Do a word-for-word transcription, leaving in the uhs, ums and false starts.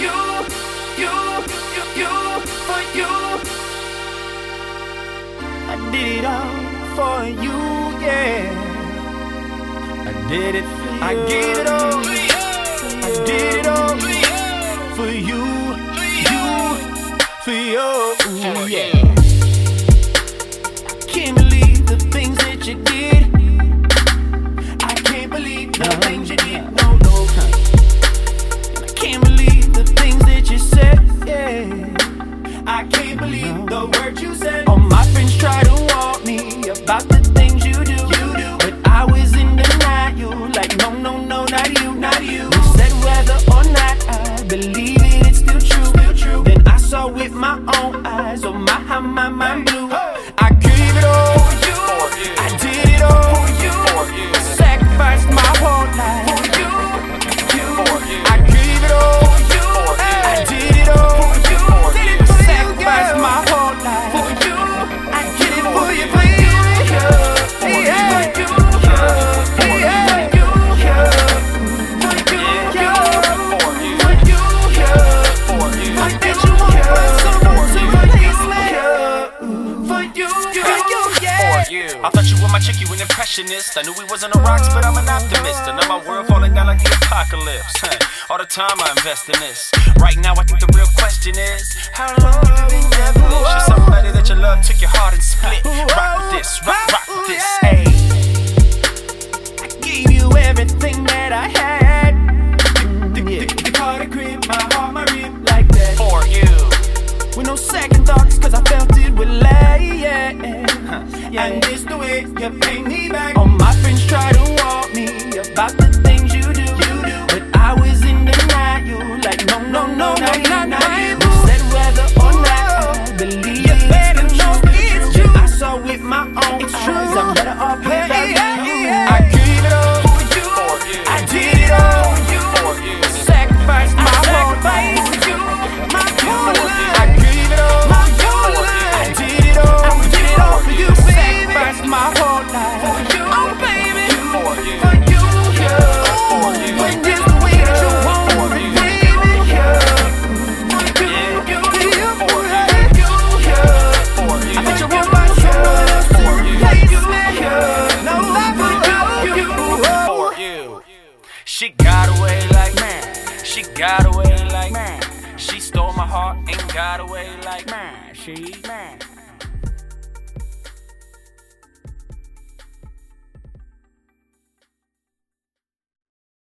you, you, you, you, for you. I did it all for you, yeah. I did it for you. I gave it all. I did it all for you, you, for you, yeah. Can't believe the things that you did. I can't believe the things you did. No, no. I can't believe the things that you said. Yeah. I can't believe the words you said. All my friends try to warn me about the things you do. You do. But I was in denial. Like no, no, no, not you, not you. You said whether or not I believe it, it's still true. Still true. Then I saw with my own eyes. Oh my, how my mind blew. I gave it all for you. I did it all for you. Sacrificed my whole life for you. I gave it all for you. I did it all for you. Sacrificed my whole life for you. I did it for you, baby. For you, for you, I thought you were my chick, you an impressionist. I knew we wasn't on rocks, but I'm an optimist. I know my world falling down like the apocalypse. All the time I invest in this. Right now I think the real question is, how long you been devilish? You're somebody that you love took your heart and split. Rock with this, rock, rock with this, ayy. I gave you everything that I had. The, the, the, the car, the crib, my heart, my rib, like that. For you. With no second thoughts, cause I felt it would lie, yeah. Yeah. And it's the way you pay me back. All my friends try to warn me about the things you do, you do. But I was in denial, like no, no, no, no, not, not you. You said whether or not I believe you better know it's true. I saw with my own it's true. Eyes, I'm better off without you. I gave it all for you. I did it all for you. Sacrificed my whole life for you. My whole life. I gave it all for you. I did it all. I did it all for you. Sacrificed my whole life for you. Oh baby, for you, for you, yeah. For you. When this the way that you want it, baby, yeah. For you, you, you, for you, yeah. For you. I bet you want my someone else to replace you, yeah. No, for you, you, for you. She got away like man. She got away like man. She stole my heart and got away like man. She man.